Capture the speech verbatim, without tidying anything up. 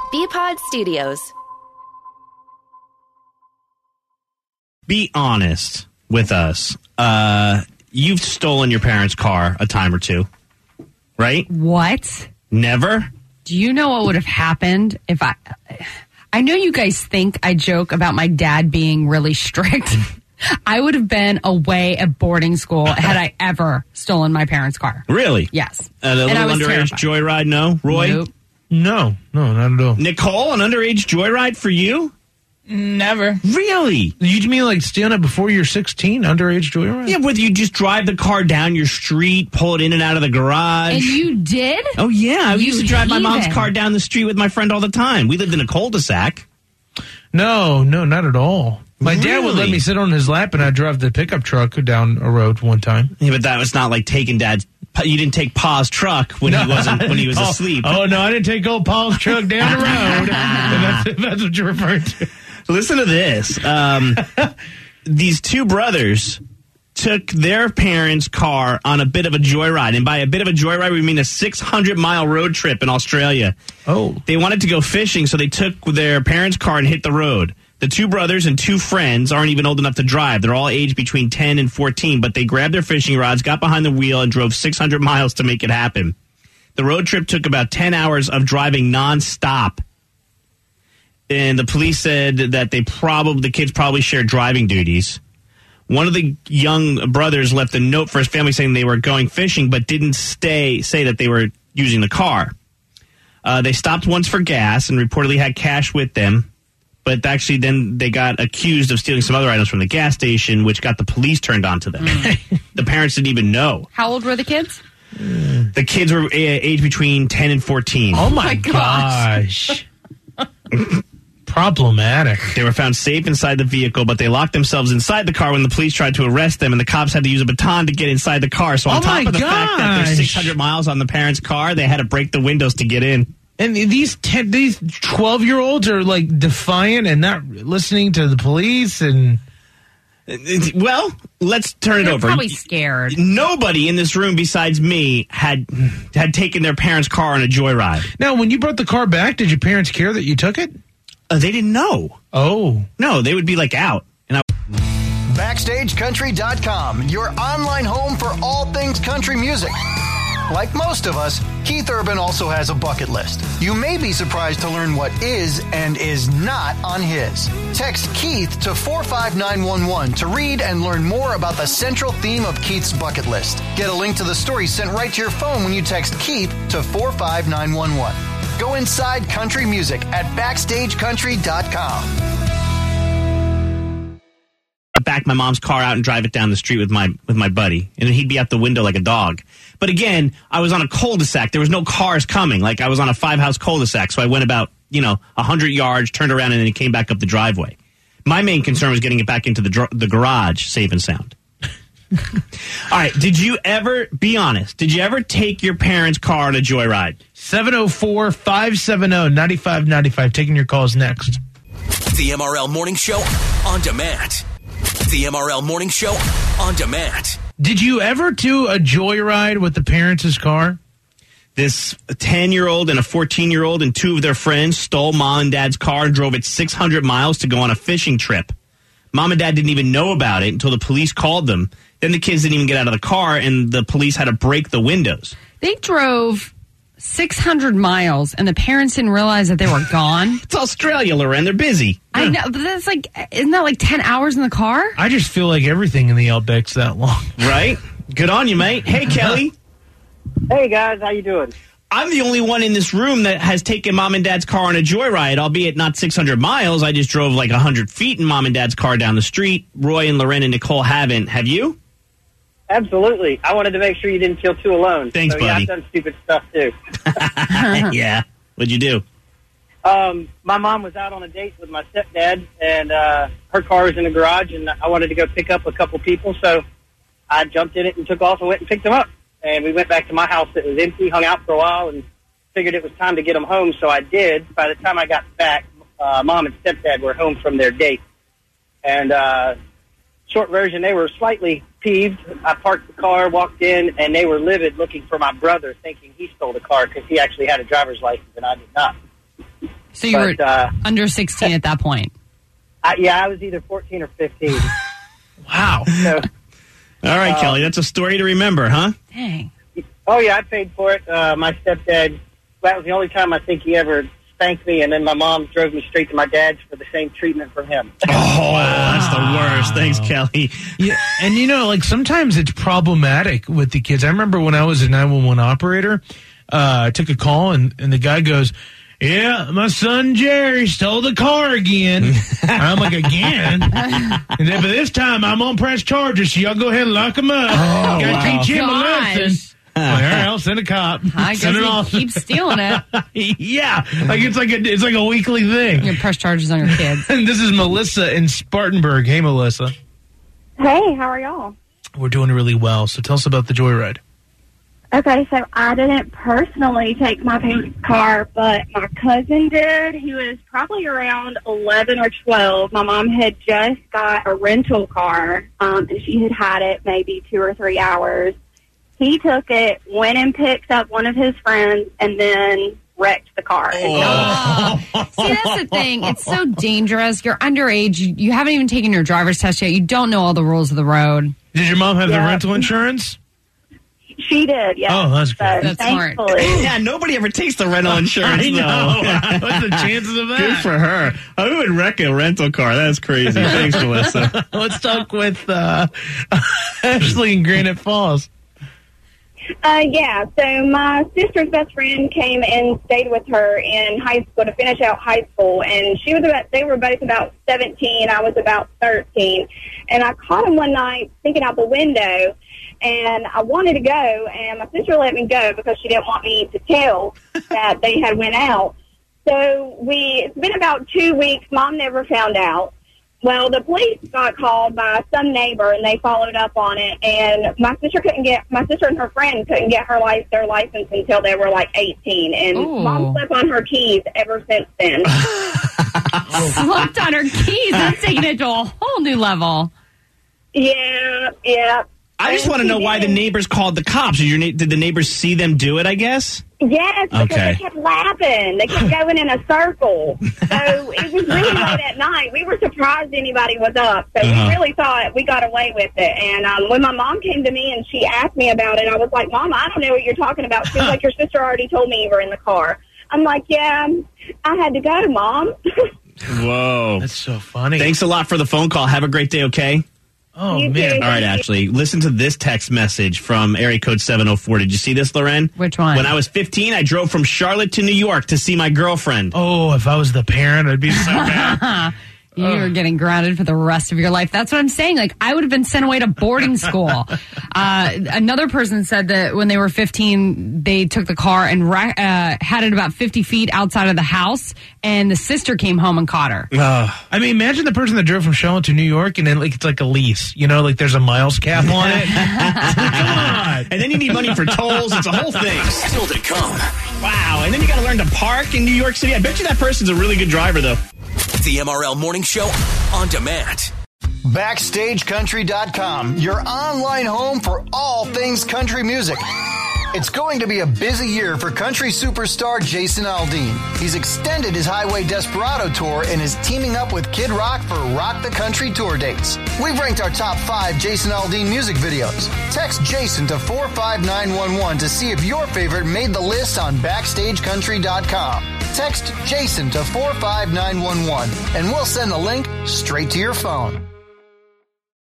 B-Pod Studios. Be honest with us. Uh, you've stolen your parents' car a time or two, right? What? Never? Do you know what would have happened if I... I know you guys think I joke about my dad being really strict. I would have been away at boarding school had I ever stolen my parents' car. Really? Yes. Uh, the And I little was underage terrified. joyride, no? Roy? Nope. No, no, not at all. Nicole, an underage joyride for you? Never. Really? You mean like stealing it before you're sixteen, underage joyride? Yeah, whether you just drive the car down your street, pull it in and out of the garage. And you did? Oh, yeah. I You used to drive my mom's heathen. car down the street with my friend all the time. We lived in a cul-de-sac. No, no, not at all. My dad would let Really? me sit on his lap, and I'd drive the pickup truck down a road one time. Yeah, but that was not like taking dad's... You didn't take Pa's truck when he wasn't when he was oh, asleep. Oh, no, I didn't take old Paul's truck down the road. that's, that's what you're referring to. Listen to this. Um, these two brothers took their parents' car on a bit of a joyride. And by a bit of a joyride, we mean a six hundred mile road trip in Australia. Oh. They wanted to go fishing, so they took their parents' car and hit the road. The two brothers and two friends aren't even old enough to drive. They're all aged between ten and fourteen, but they grabbed their fishing rods, got behind the wheel, and drove six hundred miles to make it happen. The road trip took about ten hours of driving nonstop. And the police said that they probably the kids probably shared driving duties. One of the young brothers left a note for his family saying they were going fishing, but didn't stay say that they were using the car. Uh, they stopped once for gas and reportedly had cash with them, but actually then they got accused of stealing some other items from the gas station, which got the police turned on to them. Mm. The parents didn't even know. How old were the kids? Mm. The kids were uh, aged between ten and fourteen. Oh, my, oh my gosh. Problematic. They were found safe inside the vehicle, but they locked themselves inside the car when the police tried to arrest them, and the cops had to use a baton to get inside the car. So on oh top of the gosh. fact that there's six hundred miles on the parents' car, they had to break the windows to get in. And these ten, these twelve-year-olds are, like, defiant and not listening to the police and... Well, let's turn They're it over. Probably scared. Nobody in this room besides me had had taken their parents' car on a joyride. Now, when you brought the car back, did your parents care that you took it? Uh, they didn't know. Oh. No, they would be, like, out. And I- Backstage Country dot com, your online home for all things country music. Like most of us, Keith Urban also has a bucket list. You may be surprised to learn what is and is not on his. Text Keith to four five nine one one to read and learn more about the central theme of Keith's bucket list. Get a link to the story sent right to your phone when you text Keith to four five nine one one. Go inside country music at Backstage Country dot com. back my mom's car out and drive it down the street with my with my buddy, and he'd be out the window like a dog. But again, I was on a cul-de-sac. There was no cars coming. Like I was on a five-house cul-de-sac, so I went about, you know, one hundred yards, turned around, and then it came back up the driveway. My main concern was getting it back into the dr- the garage safe and sound. All right, did you ever, be honest, did you ever take your parents' car on a joyride? seven oh four, five seven oh, nine five nine five. Taking your calls next. The M R L Morning Show on demand. The M R L Morning Show on demand. Did you ever do a joyride with the parents' car? This ten-year-old and a fourteen-year-old and two of their friends stole mom and dad's car and drove it six hundred miles to go on a fishing trip. Mom and dad didn't even know about it until the police called them. Then the kids didn't even get out of the car, and the police had to break the windows. They drove six hundred miles, and the parents didn't realize that they were gone. It's Australia, Loren. They're busy. I know, but that's like, isn't that like ten hours in the car? I just feel like everything in the Outback's that long. Right? Good on you, mate. Hey, Kelly. Hey, guys. How you doing? I'm the only one in this room that has taken mom and dad's car on a joyride, albeit not six hundred miles. I just drove like one hundred feet in mom and dad's car down the street. Roy and Loren and Nicole haven't. Have you? Absolutely. I wanted to make sure you didn't feel too alone. Thanks, so, yeah, buddy. I've done stupid stuff, too. Yeah. What'd you do? Um, my mom was out on a date with my stepdad, and uh, her car was in the garage, and I wanted to go pick up a couple people, so I jumped in it and took off and went and picked them up. And we went back to my house that was empty, hung out for a while, and figured it was time to get them home, so I did. By the time I got back, uh, mom and stepdad were home from their date. And uh, short version, they were slightly peeved. I parked the car, walked in, and they were livid looking for my brother, thinking he stole the car because he actually had a driver's license and I did not. So you But, were uh, under sixteen at that point. I, yeah, I was either fourteen or fifteen. Wow. So, All right, Uh, Kelly, that's a story to remember, huh? Dang. oh, yeah, I paid for it. Uh, my stepdad, that was the only time I think he ever spanked me, and then my mom drove me straight to my dad's for the same treatment from him. Oh, that's the worst. Thanks, Kelly. Yeah, and you know, like sometimes it's problematic with the kids. I remember when I was a nine one one operator, uh, I took a call and, and the guy goes, "Yeah, my son Jerry stole the car again." And I'm like, "Again?" And then, but this time I'm on press charges, so y'all go ahead and lock him up. Oh, Gotta wow. teach him a Gosh. lesson. Well, all right, I'll send a cop. I guess Send it he off. keeps stealing it. Yeah, like it's like a it's like a weekly thing. You press charges on your kids. And this is Melissa in Spartanburg. Hey, Melissa. Hey, how are y'all? We're doing really well. So tell us about the Joyride. Okay, so I didn't personally take my parents' car, but my cousin did. He was probably around eleven or twelve. My mom had just got a rental car, um, and she had had it maybe two or three hours. He took it, went and picked up one of his friends, and then wrecked the car. Oh. See, that's the thing. It's so dangerous. You're underage. You, you haven't even taken your driver's test yet. You don't know all the rules of the road. Did your mom have Yeah. the rental insurance? She did, yeah. Oh, that's good. That's smart. thankfully. Yeah, nobody ever takes the rental insurance, I though. know. What's the chances of that? Good for her. Who would wreck a rental car? That's crazy. Thanks, Melissa. Let's talk with uh, Ashley in Granite Falls. Uh, yeah, so my sister's best friend came and stayed with her in high school to finish out high school, and she was about, they were both about seventeen, I was about thirteen, and I caught them one night thinking out the window, and I wanted to go, and my sister let me go because she didn't want me to tell that they had went out. So we, it's been about two weeks, Mom never found out. Well, the police got called by some neighbor, and they followed up on it. And my sister couldn't get my sister and her friend couldn't get her license, their license until they were like eighteen. And Ooh. Mom slept on her keys ever since then. Slept on her keys. That's taking it to a whole new level. yeah, yeah. I just And want to she know why the did. neighbors called the cops. Did, your na- did the neighbors see them do it, I guess? Yes, because Okay. they kept laughing. They kept going in a circle. So it was really late at night. We were surprised anybody was up. So Uh-huh. we really thought we got away with it. And um, when my mom came to me and she asked me about it, I was like, Mom, I don't know what you're talking about. She was like, your sister already told me you were in the car. I'm like, yeah, I had to go, Mom. Whoa. That's so funny. Thanks a lot for the phone call. Have a great day, okay? Oh, You man. too. All right, Ashley, listen to this text message from area code seven oh four. Did you see this, Loren? Which one? When I was fifteen, I drove from Charlotte to New York to see my girlfriend. Oh, if I was the parent, I'd be so mad. You're getting grounded for the rest of your life. That's what I'm saying. Like, I would have been sent away to boarding school. uh, another person said that when they were fifteen, they took the car and ra- uh, had it about fifty feet outside of the house, and the sister came home and caught her. I mean, imagine the person that drove from Charlotte to New York, and then like it's like a lease. You know, like there's a miles cap on it. Come on. And then you need money for tolls. It's a whole thing. Still to come. Wow. And then you got to learn to park in New York City. I bet you that person's a really good driver, though. The M R L Morning Show on demand. Backstage Country dot com, your online home for all things country music. It's going to be a busy year for country superstar Jason Aldean. He's extended his Highway Desperado tour and is teaming up with Kid Rock for Rock the Country tour dates. We've ranked our top five Jason Aldean music videos. Text Jason to four five nine one one to see if your favorite made the list on Backstage Country dot com. Text Jason to four five nine one one and we'll send the link straight to your phone.